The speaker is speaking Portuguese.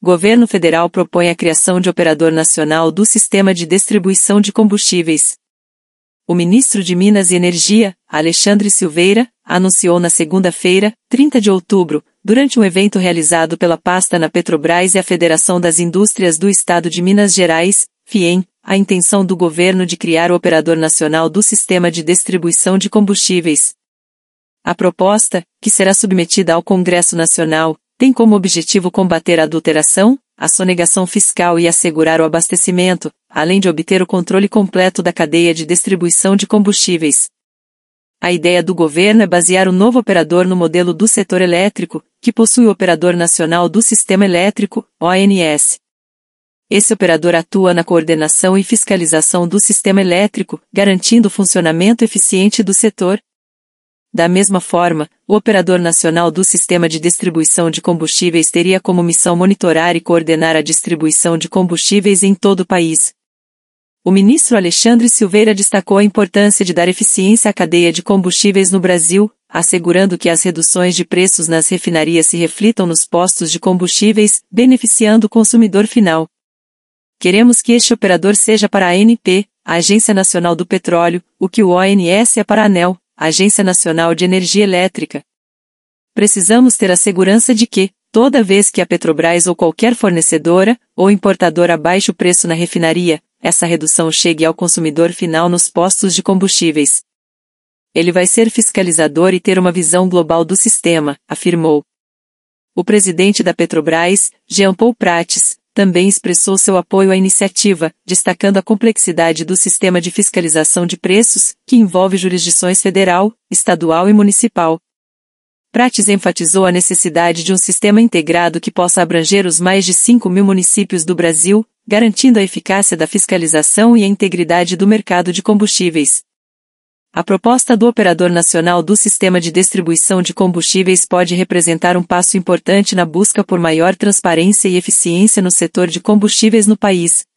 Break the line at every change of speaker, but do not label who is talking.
Governo federal propõe a criação de operador nacional do sistema de distribuição de combustíveis. O ministro de Minas e Energia, Alexandre Silveira, anunciou na segunda-feira, 30 de outubro, durante um evento realizado pela pasta na Petrobras e a Federação das Indústrias do Estado de Minas Gerais, FIEM, a intenção do governo de criar o operador nacional do sistema de distribuição de combustíveis. A proposta, que será submetida ao Congresso Nacional, tem como objetivo combater a adulteração, a sonegação fiscal e assegurar o abastecimento, além de obter o controle completo da cadeia de distribuição de combustíveis. A ideia do governo é basear o novo operador no modelo do setor elétrico, que possui o Operador Nacional do Sistema Elétrico, ONS. Esse operador atua na coordenação e fiscalização do sistema elétrico, garantindo o funcionamento eficiente do setor. Da mesma forma, o Operador Nacional do Sistema de Distribuição de Combustíveis teria como missão monitorar e coordenar a distribuição de combustíveis em todo o país. O ministro Alexandre Silveira destacou a importância de dar eficiência à cadeia de combustíveis no Brasil, assegurando que as reduções de preços nas refinarias se reflitam nos postos de combustíveis, beneficiando o consumidor final. Queremos que este operador seja para a ANP, a Agência Nacional do Petróleo, o que o ONS é para a ANEEL, a Agência Nacional de Energia Elétrica. Precisamos ter a segurança de que, toda vez que a Petrobras ou qualquer fornecedora ou importadora abaixe o preço na refinaria, essa redução chegue ao consumidor final nos postos de combustíveis. Ele vai ser fiscalizador e ter uma visão global do sistema, afirmou. O presidente da Petrobras, Jean Paul Prates, também expressou seu apoio à iniciativa, destacando a complexidade do sistema de fiscalização de preços, que envolve jurisdições federal, estadual e municipal. Prates enfatizou a necessidade de um sistema integrado que possa abranger os mais de 5.000 municípios do Brasil, garantindo a eficácia da fiscalização e a integridade do mercado de combustíveis. A proposta do Operador Nacional do Sistema de Distribuição de Combustíveis pode representar um passo importante na busca por maior transparência e eficiência no setor de combustíveis no país.